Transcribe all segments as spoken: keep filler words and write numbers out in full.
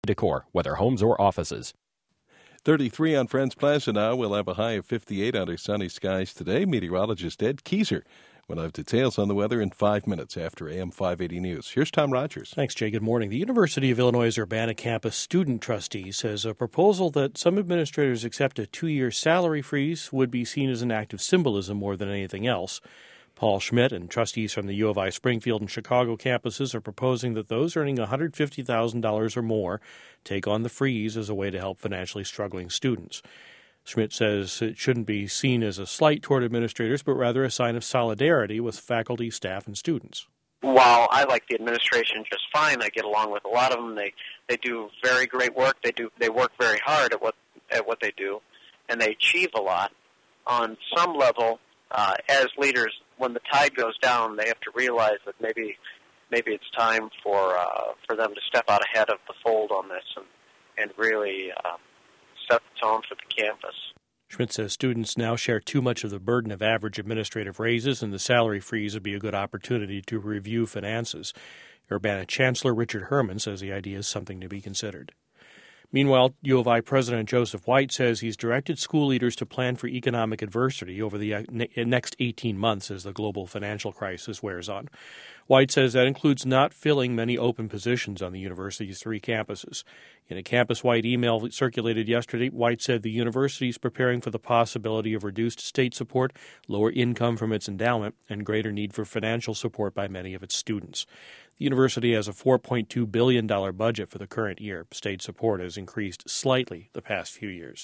Decor, whether homes or offices. thirty-three on Friends Plaza now. We'll have a high of fifty-eight under sunny skies today. Meteorologist Ed Kieser will have details on the weather in five minutes after A M five eighty News. Here's Tom Rogers. Thanks, Jay. Good morning. The University of Illinois' Urbana campus student trustee says a proposal that some administrators accept a two-year salary freeze would be seen as an act of symbolism more than anything else. Paul Schmidt and trustees from the U of I Springfield and Chicago campuses are proposing that those earning one hundred fifty thousand dollars or more take on the freeze as a way to help financially struggling students. Schmidt says it shouldn't be seen as a slight toward administrators, but rather a sign of solidarity with faculty, staff, and students. While I like the administration just fine, I get along with a lot of them. They they do very great work. They do they work very hard at what at what they do, and they achieve a lot. On some level, uh, as leaders, when the tide goes down, they have to realize that maybe maybe it's time for uh, for them to step out ahead of the fold on this and and really uh, set the tone for the campus. Schmidt says students now share too much of the burden of average administrative raises, and the salary freeze would be a good opportunity to review finances. Urbana Chancellor Richard Herman says the idea is something to be considered. Meanwhile, U of I President Joseph White says he's directed school leaders to plan for economic adversity over the next eighteen months as the global financial crisis wears on. White says that includes not filling many open positions on the university's three campuses. In a campus-wide email circulated yesterday, White said the university is preparing for the possibility of reduced state support, lower income from its endowment, and greater need for financial support by many of its students. The university has a four point two billion dollars budget for the current year. State support has increased slightly the past few years.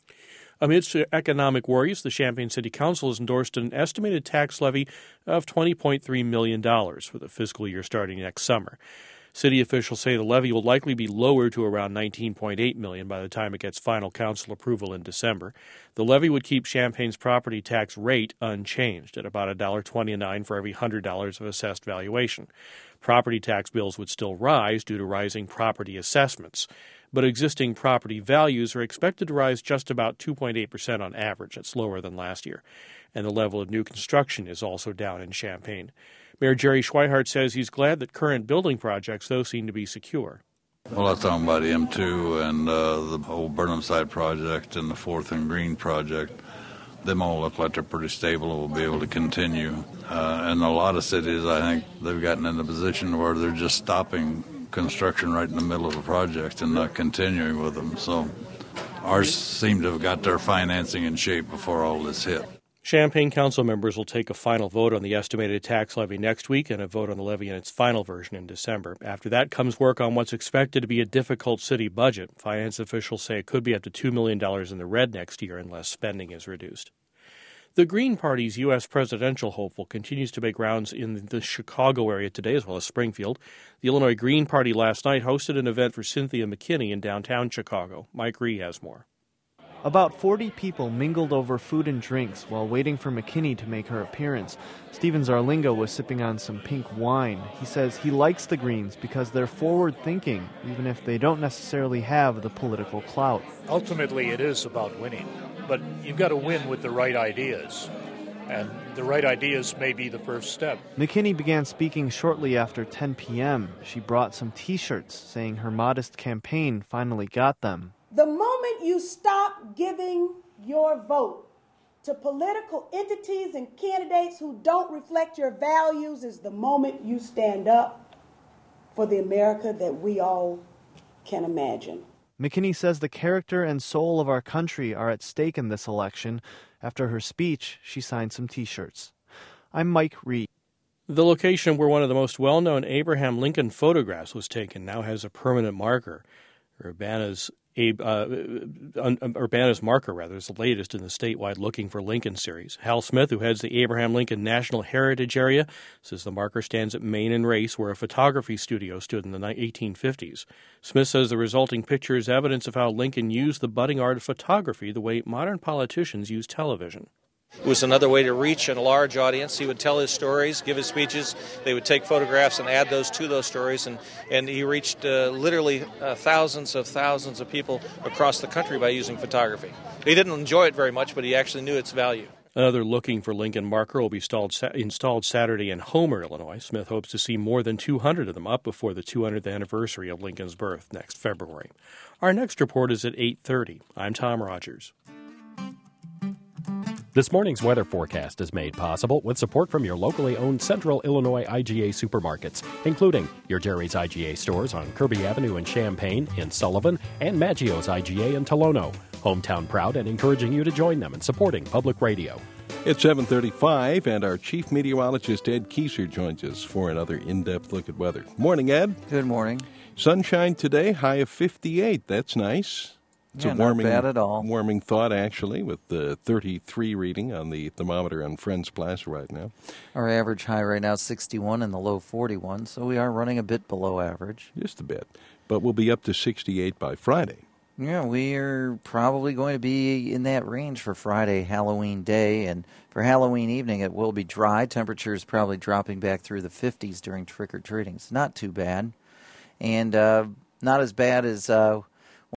Amidst economic worries, the Champaign City Council has endorsed an estimated tax levy of twenty point three million dollars for the fiscal year starting next summer. City officials say the levy will likely be lowered to around nineteen point eight million dollars by the time it gets final council approval in December. The levy would keep Champaign's property tax rate unchanged at about one dollar and twenty-nine cents for every one hundred dollars of assessed valuation. Property tax bills would still rise due to rising property assessments, but existing property values are expected to rise just about two point eight percent on average. That's lower than last year. And the level of new construction is also down in Champaign. Mayor Jerry Schweihart says he's glad that current building projects, though, seem to be secure. Well, I was talking about M two and uh, the whole Burnham Side project and the Fourth and Green project. Them all look like they're pretty stable and will be able to continue. Uh, and a lot of cities, I think, they've gotten in a position where they're just stopping construction right in the middle of the project and not continuing with them. So ours seem to have got their financing in shape before all this hit. Champaign council members will take a final vote on the estimated tax levy next week and a vote on the levy in its final version in December. After that comes work on what's expected to be a difficult city budget. Finance officials say it could be up to two million dollars in the red next year unless spending is reduced. The Green Party's U S presidential hopeful continues to make rounds in the Chicago area today as well as Springfield. The Illinois Green Party last night hosted an event for Cynthia McKinney in downtown Chicago. Mike Ree has more. About forty people mingled over food and drinks while waiting for McKinney to make her appearance. Steven Zarlingo was sipping on some pink wine. He says he likes the Greens because they're forward-thinking, even if they don't necessarily have the political clout. Ultimately, it is about winning, but you've got to win with the right ideas, and the right ideas may be the first step. McKinney began speaking shortly after ten p.m. She brought some T-shirts saying her modest campaign finally got them. The moment you stop giving your vote to political entities and candidates who don't reflect your values is the moment you stand up for the America that we all can imagine. McKinney says the character and soul of our country are at stake in this election. After her speech, she signed some T-shirts. I'm Mike Reed. The location where one of the most well-known Abraham Lincoln photographs was taken now has a permanent marker. Urbana's Uh, Urbana's marker, rather, is the latest in the statewide Looking for Lincoln series. Hal Smith, who heads the Abraham Lincoln National Heritage Area, says the marker stands at Main and Race, where a photography studio stood in the eighteen fifties. Smith says the resulting picture is evidence of how Lincoln used the budding art of photography the way modern politicians use television. It was another way to reach a large audience. He would tell his stories, give his speeches. They would take photographs and add those to those stories. And, and he reached uh, literally uh, thousands of thousands of people across the country by using photography. He didn't enjoy it very much, but he actually knew its value. Another Looking for Lincoln marker will be installed, installed Saturday in Homer, Illinois. Smith hopes to see more than two hundred of them up before the two hundredth anniversary of Lincoln's birth next February. Our next report is at eight thirty. I'm Tom Rogers. This morning's weather forecast is made possible with support from your locally owned Central Illinois I G A supermarkets, including your Jerry's I G A stores on Kirby Avenue in Champaign, in Sullivan, and Maggio's I G A in Tolono. Hometown proud and encouraging you to join them in supporting public radio. It's seven thirty-five, and our chief meteorologist, Ed Kieser, joins us for another in-depth look at weather. Morning, Ed. Good morning. Sunshine today, high of fifty-eight. That's nice. It's yeah, a warming, not bad at all. warming thought, actually, with the thirty-three reading on the thermometer on Friends Plaza right now. Our average high right now is sixty-one and the low forty-one, so we are running a bit below average. Just a bit. But we'll be up to sixty-eight by Friday. Yeah, we are probably going to be in that range for Friday, Halloween day. And for Halloween evening, it will be dry. Temperatures probably dropping back through the fifties during trick-or-treating. It's not too bad. And uh, not as bad as uh,